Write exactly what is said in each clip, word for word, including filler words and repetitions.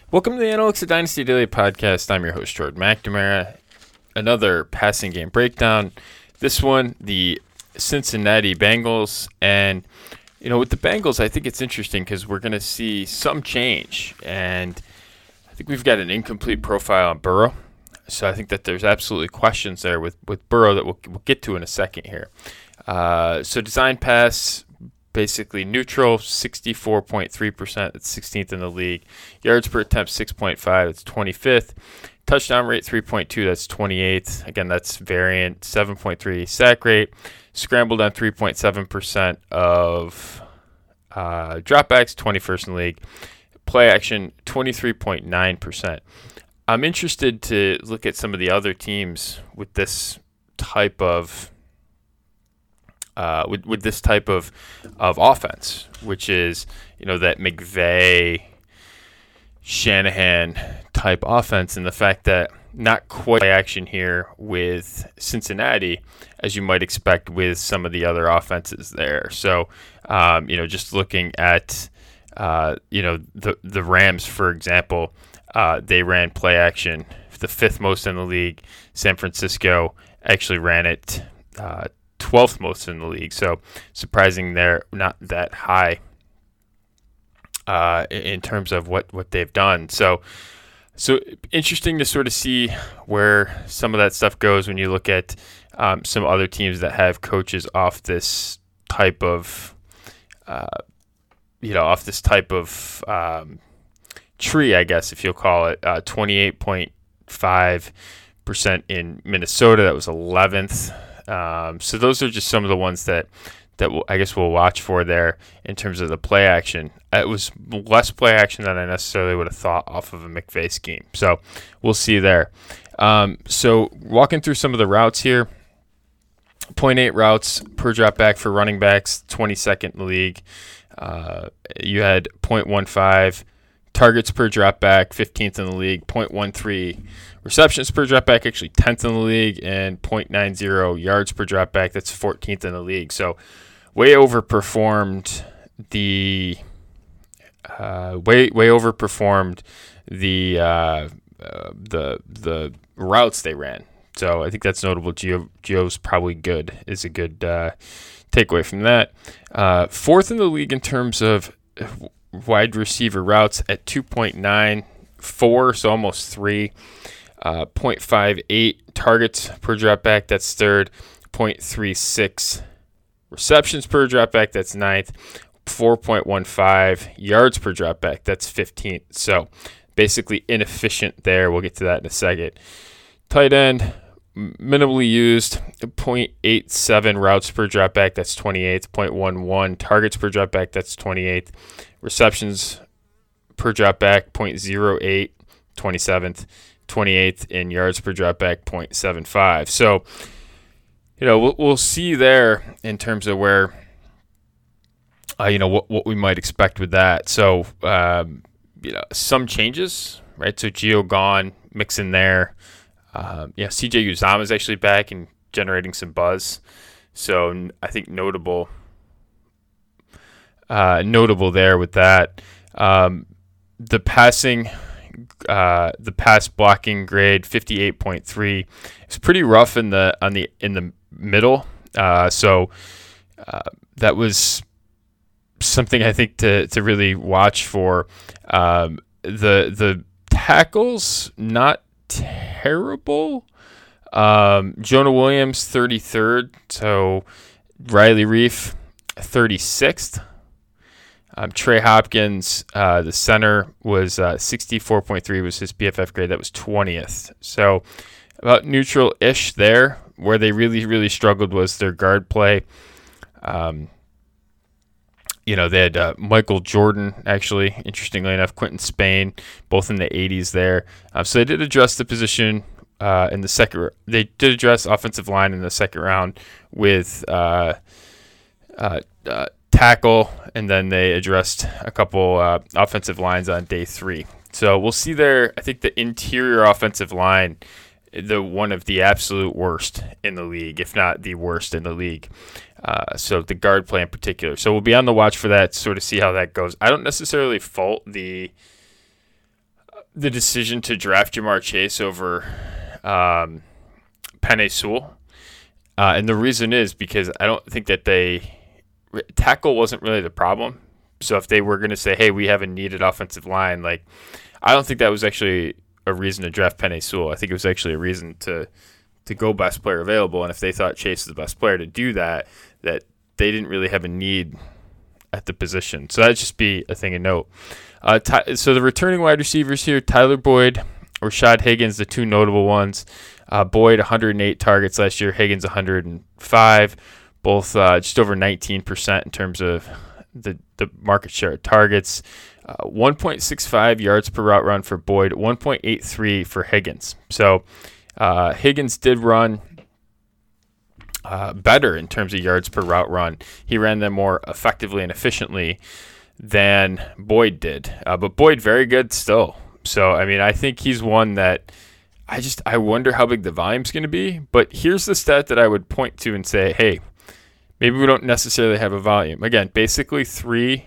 Welcome to the Analytics of Dynasty Daily Podcast. I'm your host, Jordan McNamara. Another passing game breakdown. This one, the Cincinnati Bengals. And, you know, with the Bengals, I think it's interesting because we're going to see some change. And I think we've got an incomplete profile on Burrow. So I think that there's absolutely questions there with, with Burrow that we'll, we'll get to in a second here. Uh, so design pass, basically neutral, sixty-four point three percent. That's sixteenth in the league. Yards per attempt, six point five. That's twenty-fifth. Touchdown rate, three point two. That's twenty-eighth. Again, that's variant. seven point three sack rate. Scrambled on three point seven percent of uh, dropbacks, twenty-first in the league. Play action, twenty-three point nine percent. I'm interested to look at some of the other teams with this type of uh, with with this type of of offense, which is, you know, that McVay, Shanahan type offense, and the fact that not quite action here with Cincinnati as you might expect with some of the other offenses there. So, um, you know, just looking at uh, you know the the Rams, for example. Uh, they ran play action, the fifth most in the league. San Francisco actually ran it uh, twelfth most in the league. So surprising they're not that high uh, in terms of what, what they've done. So so interesting to sort of see where some of that stuff goes when you look at um, some other teams that have coaches off this type of, uh, you know, off this type of um, tree, I guess, if you'll call it. uh, twenty-eight point five percent in Minnesota. That was eleventh. Um, so those are just some of the ones that, that we'll, I guess we'll watch for there in terms of the play action. It was less play action than I necessarily would have thought off of a McVay scheme. So we'll see there. Um, so walking through some of the routes here. zero point eight routes per drop back for running backs, twenty-second in the league. Uh, you had zero point one five targets per drop back, fifteenth in the league. zero point one three receptions per drop back, actually tenth in the league. And zero point nine zero yards per drop back, that's fourteenth in the league. So way overperformed the uh, way way overperformed the uh, uh, the the routes they ran. So I think that's notable. Gio Gio's probably good is a good uh, takeaway from that. Uh, fourth in the league in terms of wide receiver routes at two point nine four, so almost three. Uh, zero point five eight targets per drop back, that's third. zero point three six receptions per drop back, that's ninth. four point one five yards per drop back, that's fifteenth. So basically inefficient there. We'll get to that in a second. Tight end, minimally used. Zero point eight seven routes per drop back, that's twenty-eighth. zero point one one targets per drop back, that's twenty-eighth. Receptions per drop back, zero point zero eight, twenty-seventh. twenty-eighth in yards per drop back, zero point seven five. So, you know, we'll, we'll see there in terms of where, uh, you know, what, what we might expect with that. So, um, you know, some changes, right? So Gio gone, mix in there. Um, yeah, C J Uzomah is actually back and generating some buzz. So I think notable, uh, notable there with that. Um, the passing, uh, the pass blocking grade, fifty-eight point three. It's pretty rough in the on the in the middle. Uh, so uh, that was something I think to to really watch for. Um, the the tackles, not terrible. Um, Jonah Williams, thirty-third. So Riley Reef, thirty-sixth. Um, Trey Hopkins, uh, the center, was uh, sixty-four point three was his P F F grade. That was twentieth. So about neutral-ish there. Where they really, really struggled was their guard play. Um, you know, they had uh, Michael Jordan, actually, interestingly enough, Quentin Spain, both in the eighties there. Um, so they did address the position uh, in the second. They did address offensive line in the second round with uh, uh, uh, tackle, and then they addressed a couple uh, offensive lines on day three. So we'll see there. I think the interior offensive line, the one of the absolute worst in the league, if not the worst in the league. Uh, so the guard play in particular. So we'll be on the watch for that, sort of see how that goes. I don't necessarily fault the the decision to draft Ja'Marr Chase over um, Penei Sewell. Uh, and the reason is because I don't think that they tackle wasn't really the problem. So if they were going to say, hey, we have a needed offensive line, like I don't think that was actually a reason to draft Penei Sewell. I think it was actually a reason to to go best player available. And if they thought Chase was the best player to do that, that they didn't really have a need at the position. So that'd just be a thing of note. Uh, ty- so the returning wide receivers here, Tyler Boyd, Rashad Higgins, the two notable ones. Uh, Boyd, one hundred eight targets last year. Higgins, one hundred five. Both uh, just over nineteen percent in terms of the, the market share of targets. Uh, one point six five yards per route run for Boyd, one point eight three for Higgins. So uh, Higgins did run uh, better in terms of yards per route run. He ran them more effectively and efficiently than Boyd did. Uh, but Boyd, very good still. So, I mean, I think he's one that I just I wonder how big the volume's going to be. But here's the stat that I would point to and say, hey, maybe we don't necessarily have a volume. Again, basically three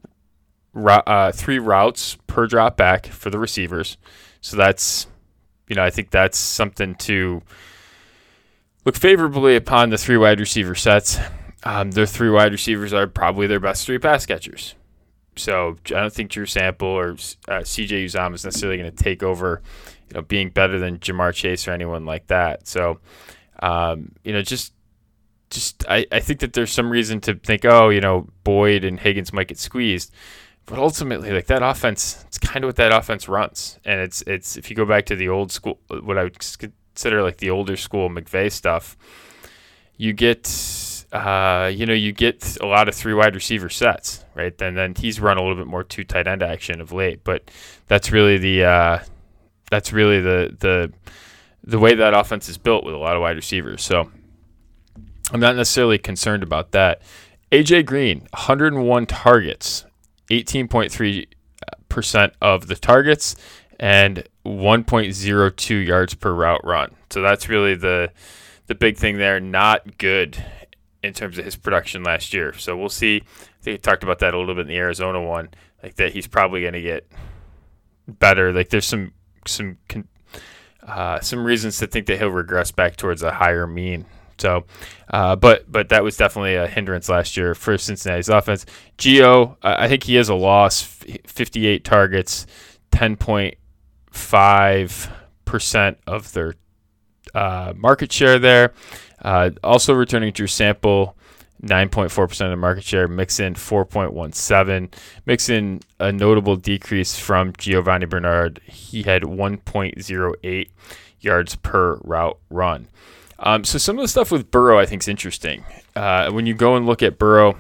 uh, three routes per drop back for the receivers. So that's, you know, I think that's something to look favorably upon the three wide receiver sets. Um, their three wide receivers are probably their best three pass catchers. So I don't think Drew Sample or uh, C J Uzomah is necessarily going to take over, you know, being better than Ja'Marr Chase or anyone like that. So, um, you know, just just I, I think that there's some reason to think, oh, you know, Boyd and Higgins might get squeezed. But ultimately, like that offense, it's kind of what that offense runs. And it's it's if you go back to the old school, what I would consider like the older school McVay stuff, you get Uh, you know, you get a lot of three wide receiver sets, right? And then he's run a little bit more two tight end action of late, but that's really the uh, that's really the the the way that offense is built with a lot of wide receivers. So I'm not necessarily concerned about that. A J Green, one hundred one targets, eighteen point three percent of the targets, and one point oh two yards per route run. So that's really the the big thing there. Not good in terms of his production last year. So we'll see. I think I talked about that a little bit in the Arizona one, like that he's probably going to get better. Like there's some some uh, some reasons to think that he'll regress back towards a higher mean. So, uh, but but that was definitely a hindrance last year for Cincinnati's offense. Gio, I think he is a loss. fifty-eight targets, ten point five percent of their uh, market share there. Uh, also returning Drew Sample, nine point four percent of the market share. Mixon, four point one seven. Mixon, a notable decrease from Giovanni Bernard. He had one point oh eight yards per route run. Um, so some of the stuff with Burrow I think is interesting. Uh, when you go and look at Burrow,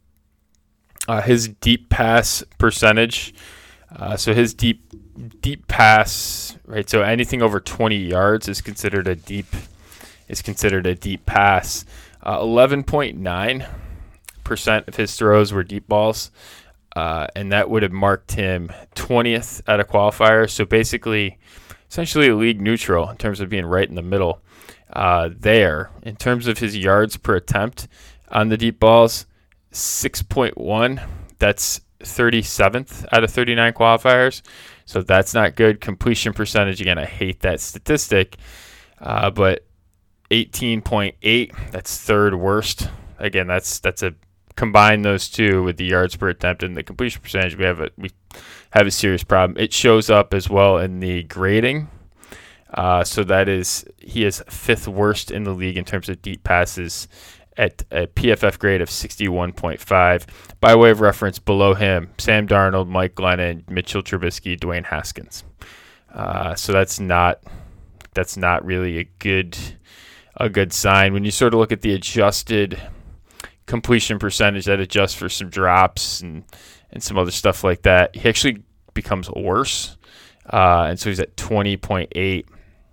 uh, his deep pass percentage, uh, so his deep deep pass, right? So anything over twenty yards is considered a deep is considered a deep pass. Uh, eleven point nine percent of his throws were deep balls, uh, and that would have marked him twentieth at a qualifier. So basically, essentially a league neutral in terms of being right in the middle uh, there. In terms of his yards per attempt on the deep balls, six point one. That's thirty-seventh out of thirty-nine qualifiers. So that's not good. Completion percentage, again, I hate that statistic, uh, but eighteen point eight, that's third worst. Again, that's that's a combine those two with the yards per attempt and the completion percentage, we have a we have a serious problem. It shows up as well in the grading. Uh, so that is he is fifth worst in the league in terms of deep passes at a P F F grade of sixty-one point five. By way of reference, below him, Sam Darnold, Mike Glennon, Mitchell Trubisky, Dwayne Haskins. Uh, so that's not that's not really a good a good sign. When you sort of look at the adjusted completion percentage that adjusts for some drops and, and some other stuff like that, he actually becomes worse. Uh, and so he's at twenty point eight,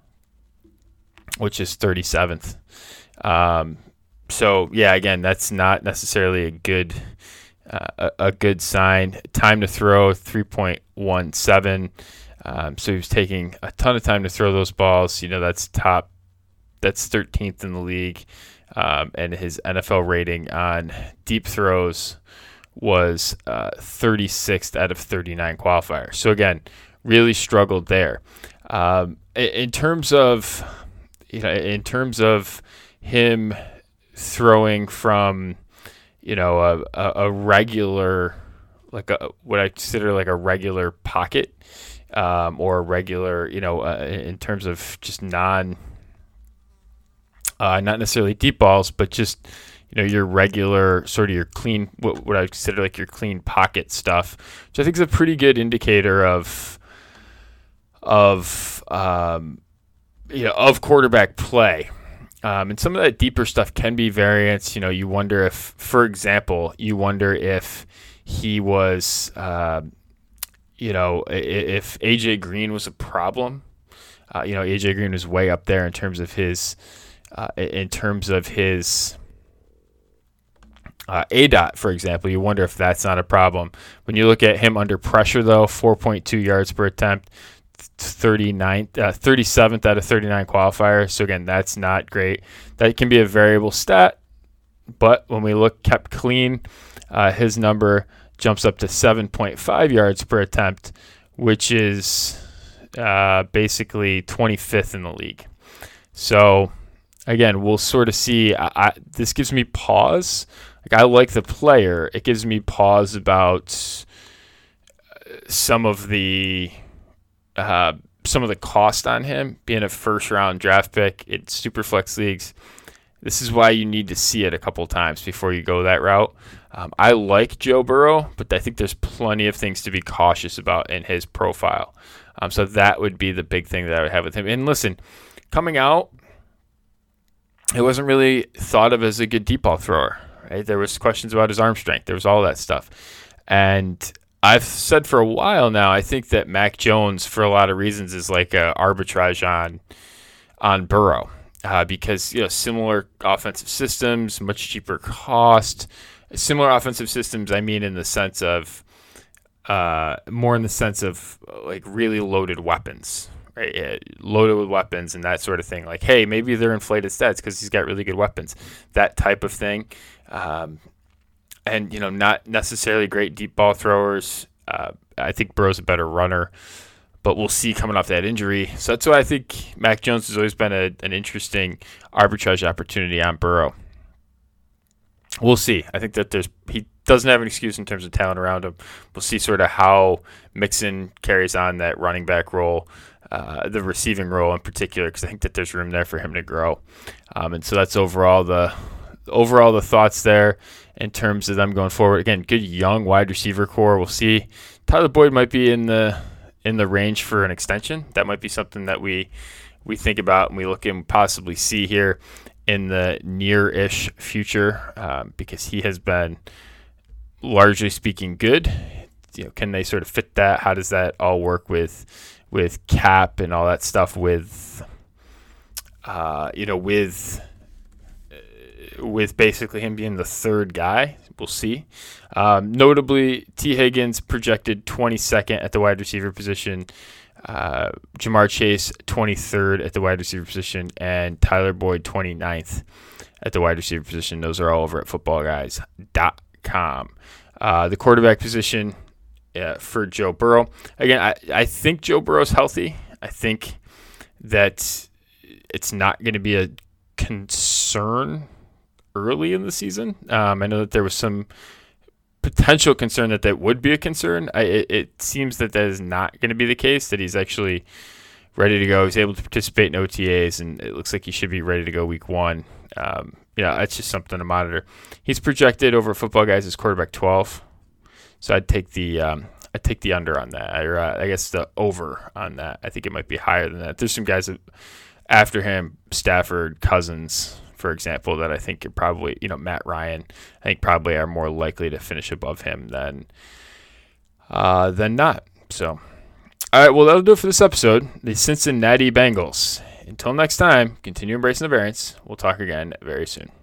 which is thirty-seventh. Um, so, yeah, again, that's not necessarily a good uh, a, a good sign. Time to throw, three point one seven. Um, so he was taking a ton of time to throw those balls. You know, that's top. That's thirteenth in the league, um, and his N F L rating on deep throws was uh, thirty-sixth out of thirty-nine qualifiers. So again, really struggled there. Um, in terms of, you know, in terms of him throwing from, you know, a, a, a regular, like a, what I consider like a regular pocket, um, or a regular, you know, uh, in terms of just non, uh, not necessarily deep balls, but just, you know, your regular sort of your clean, what, what I consider like your clean pocket stuff, which I think is a pretty good indicator of, of, um, you know, of quarterback play. Um, and some of that deeper stuff can be variance. You know, you wonder if, for example, you wonder if he was, uh, you know, if A J Green was a problem. Uh, you know, A J Green was way up there in terms of his, uh, in terms of his uh, A D O T, for example. You wonder if that's not a problem. When you look at him under pressure, though, four point two yards per attempt, thirty-ninth, uh, thirty-seventh out of thirty-nine qualifiers. So again, that's not great. That can be a variable stat, but when we look kept clean, uh, his number jumps up to seven point five yards per attempt, which is uh, basically twenty-fifth in the league. So again, we'll sort of see. I, I, this gives me pause. Like, I like the player. It gives me pause about some of the Uh, some of the cost on him being a first round draft pick in Superflex leagues. This is why you need to see it a couple times before you go that route. Um, I like Joe Burrow, but I think there's plenty of things to be cautious about in his profile. Um, so that would be the big thing that I would have with him. And listen, coming out, it wasn't really thought of as a good deep ball thrower. Right? There was questions about his arm strength. There was all that stuff. And I've said for a while now, I think that Mac Jones, for a lot of reasons, is like a arbitrage on on Burrow, uh, because, you know, similar offensive systems, much cheaper cost. Similar offensive systems, I mean, in the sense of uh, more in the sense of like really loaded weapons, right? Yeah, loaded with weapons and that sort of thing. Like, hey, maybe they're inflated stats because he's got really good weapons. That type of thing. Um, And, you know, not necessarily great deep ball throwers. Uh, I think Burrow's a better runner, but we'll see coming off that injury. So that's why I think Mac Jones has always been a, an interesting arbitrage opportunity on Burrow. We'll see. I think that there's he doesn't have an excuse in terms of talent around him. We'll see sort of how Mixon carries on that running back role, uh, the receiving role in particular, because I think that there's room there for him to grow. Um, and so that's overall the overall the thoughts there. In terms of them going forward, again, good young wide receiver core. We'll see. Tyler Boyd might be in the in the range for an extension. That might be something that we we think about and we look and possibly see here in the near-ish future, um, because he has been, largely speaking, good. You know, can they sort of fit that? How does that all work with with cap and all that stuff? With uh, you know, with with basically him being the third guy. We'll see. Um, notably, T. Higgins projected twenty-second at the wide receiver position, uh, Jamar Chase twenty-third at the wide receiver position, and Tyler Boyd twenty-ninth at the wide receiver position. Those are all over at football guys dot com. Uh, the quarterback position uh, for Joe Burrow. Again, I, I think Joe Burrow's healthy. I think that it's not going to be a concern early in the season. Um, I know that there was some potential concern that that would be a concern. I, it, it seems that that is not going to be the case, that he's actually ready to go. He's able to participate in O T As, and it looks like he should be ready to go week one. Um, yeah, that's just something to monitor. He's projected over Football Guys as quarterback twelve, so I'd take the um, I'd take the under on that, or uh, I guess the over on that. I think it might be higher than that. There's some guys that, after him, Stafford, Cousins, for example, that I think are probably, you know, Matt Ryan, I think probably are more likely to finish above him than uh, than not. So, all right, well, that'll do it for this episode. The Cincinnati Bengals. Until next time, continue embracing the variance. We'll talk again very soon.